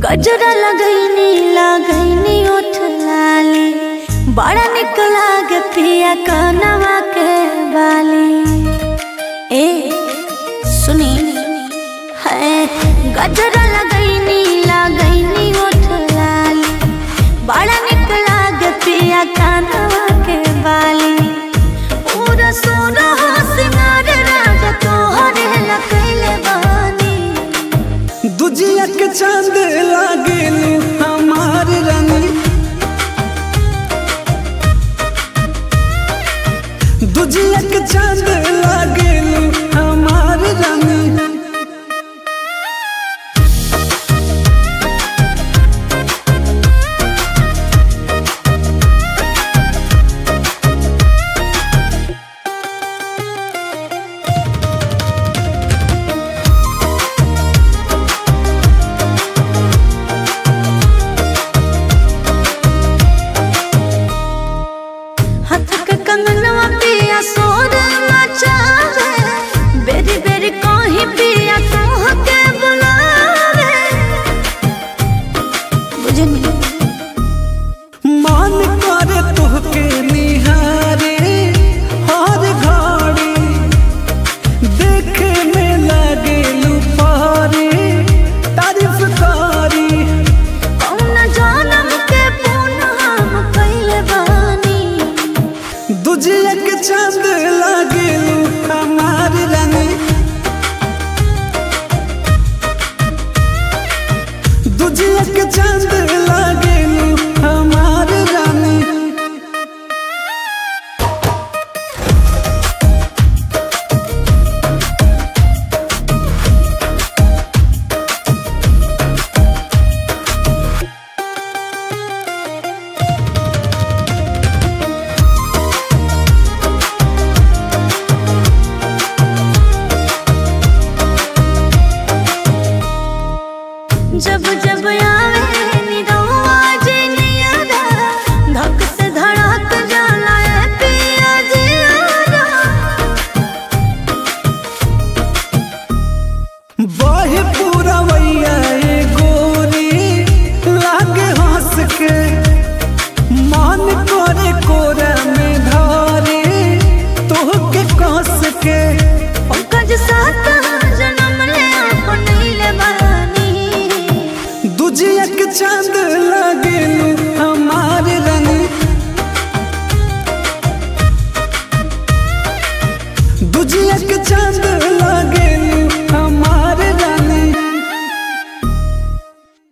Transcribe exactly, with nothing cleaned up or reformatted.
गजरा लगैनी लगैनी उठ लाली बड़ा निक लागे पिया कनवा के बाली। ए सुनी है गजरा लगैनी लगैनी उठ लाली बड़ा निक लागे पिया कनवा के बाली। पूरा सोना सिंगार राजा तोहरे लकैले बानी। दुजिया के चांद लागेलू हमार रानी, दुजिया के चांद लागेलू हमार रानी। कंगनवा पिया सोर मचावे बेरी बेरी कहीं पिया तोह के बुलावे। बुझनी मान करे तोहके निहारे हर घड़ी, देखे में लागेलू पारे तारीफ करी। कौन जानम के पूनम कैले बानी। दुजिया के चांद लागेलू हमार रानी, दुजिया के चांद लागेलू हमार रानी। जब जब आवे निरहुआ जे नियारा धक से धड़क जाला ए पिया जियारा। बाहे पूरा वैया ए गोरी लागे हंस के, मान करे कोरा में धारे तोहके कस के। पंकज साथ जन्म ले अपनैले बानी। दुजिया के चांद लागेलू